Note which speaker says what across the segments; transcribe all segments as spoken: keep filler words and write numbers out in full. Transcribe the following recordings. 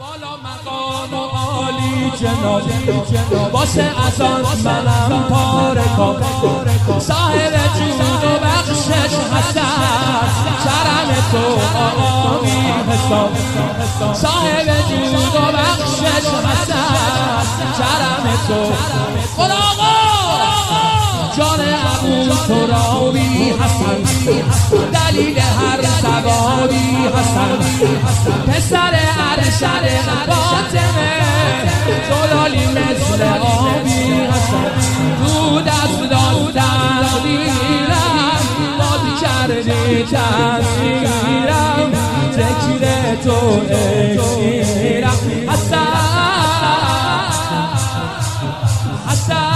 Speaker 1: بالا مقام و عالی جناب واسه ازان منم پاره کن صاحب جود و بخشش حسن کرم تو آقا بی حساب صاحب جود و بخشش حسن کرم تو خدا آقا جان ابو ترابی حسن دلیل هر ثوابی حسن پسر ارشد فاطمه زلالی مثل آبی حسن تو دست داد تقدیرم باد کردی تأثیرم ذکر تو اکسیرم حسن حسن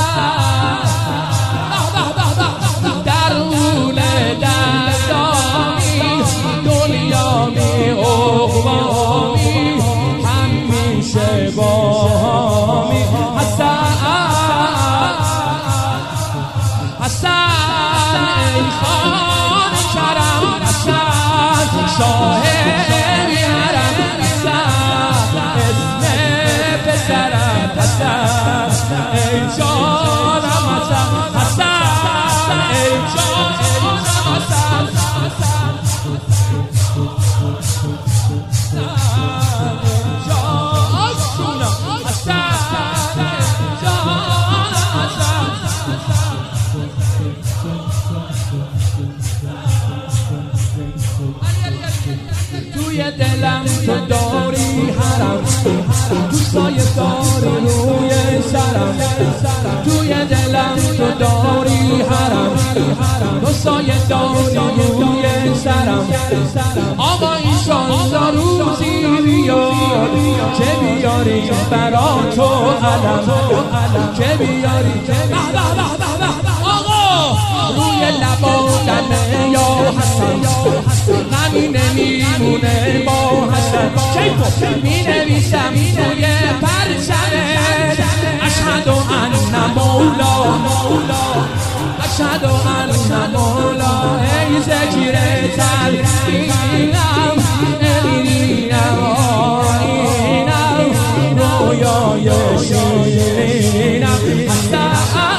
Speaker 1: بامی حسن حسن ای خان کرم حسن شاه حرم حسن اسم پسرم حسن ای جانم حسن حسن ای جانم حسن توی دلم تو داری حرم تو سایه داری روی سرم توی دلم تو داری حرم تو سایه داری روی سرم آقا ایشالله روزی بیاد که بیاری برا تو علم که بیاری آقا روی لبانم یا حسن غمی نمیمونه با حسن می نویسم توی پرچمه اشهد ان مولا اشهد ان مولا ای ذکر تلقینم امینم آینم رویای شیرینم حسن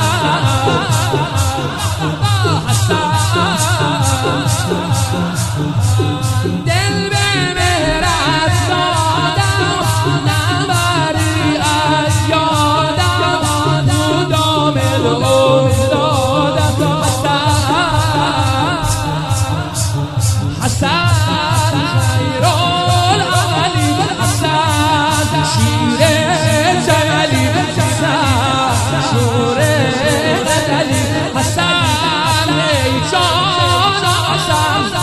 Speaker 1: دل به مهرت دادم نبری از یادم مدام افتادم حسن حسن خیر العملی حسن شیر جملی حسن شور غزلی حسن ای جان حسن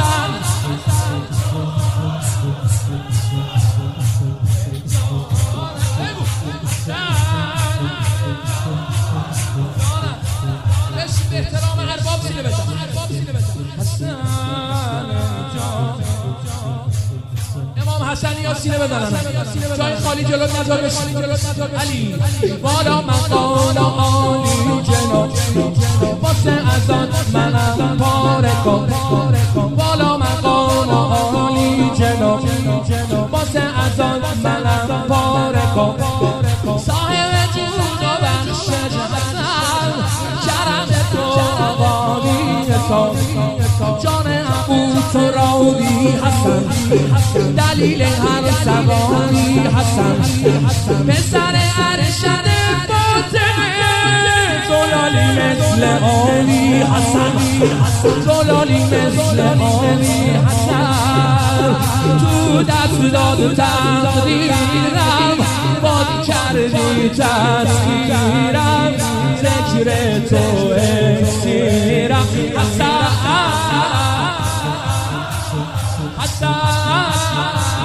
Speaker 1: احترام ارباب سینه بزن حسن امام حسنی یا سینه بزنن جای خالی جلو نذار بشین علی بالا مقام عالی جناب واسه ازان منم پاره کن بالا مقام عالی جناب واسه ازان منم پاره کن صاحب جود و بخشش حسن کرم تو آقا بی حساب جان ابو ترابی حسن دلیل هر ثوابی حسن پسر ارشد فاطمه زلالی مثل آبی حسن زلالی مثل آبی حسن تو دست داد تقدیرم باد کردی تأثیرم ذکر تو اکسیرم حسن حسن